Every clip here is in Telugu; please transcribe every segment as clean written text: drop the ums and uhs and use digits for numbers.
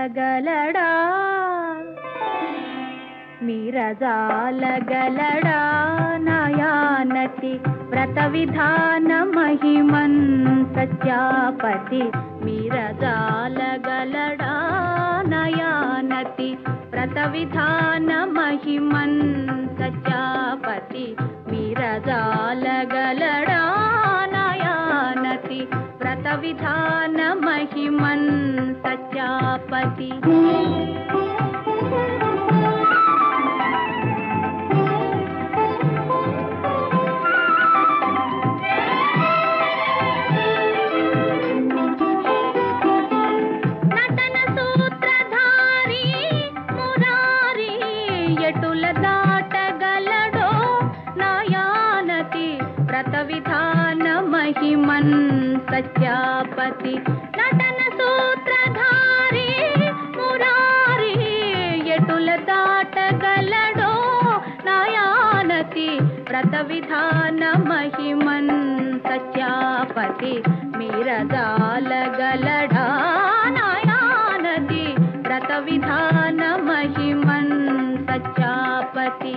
మీరజాలగలడా మీరజాలగలడా నయానతి వ్రత విధాన మహిమన్ సత్యాపతి మీరజాలగలడా నయానతి వ్రత విధాన మహిమన్ సత్యాపతి మీరజాలగలడా నయానతి వ్రత విధాన మహిమన్ సత్యాపతి వ్రత విధాన మహిమన్ సత్యాపతి నటన సూత్రధారి మురారి ఎటుల దాటగలడో నయానతి వ్రత విధాన మహిమన్ సత్యాపతి మీరజాలగలడా నయానతి వ్రత విధాన మహిమన్ సత్యాపతి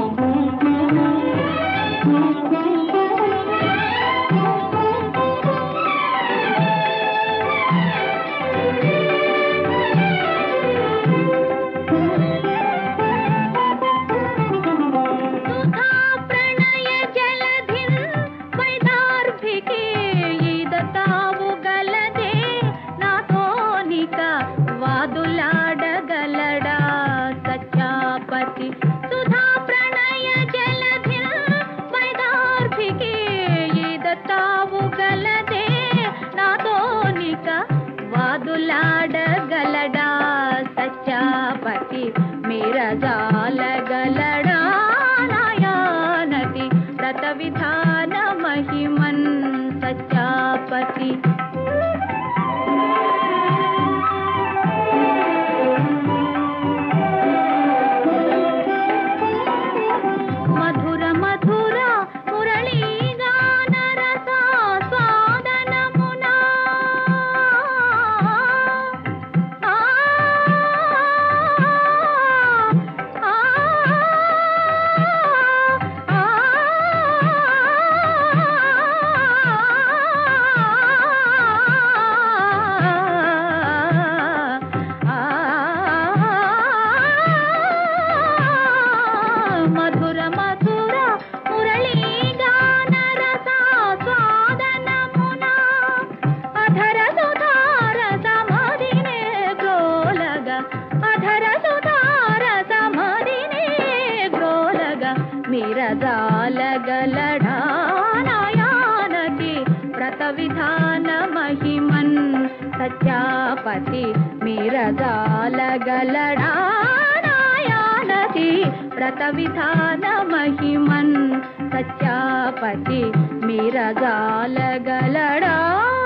వాదులాడగలడా సత్యాపతి సుధా ప్రణయ జలధిర వైదార్భికి ఈదతావు గలదే నాతోనిక వాదులాడగలడా సత్యాపతి మీరజాలగలడా నయానతి వ్రత విధాన మహిమన్ సత్యాపతి మధుర మధుర మురళీగాన రసాస్వాదనమున అధర సుధార సమధినే గ్రోలగ అధర సుధార సమధినే గ్రోలగ మీరజాలగలడా నయానతి వ్రత విధాన మహిమన్ సత్యాపతి మీరజాలగలడా వ్రత విధాన మహిమన్ సత్యాపతి మీరజాలగలడా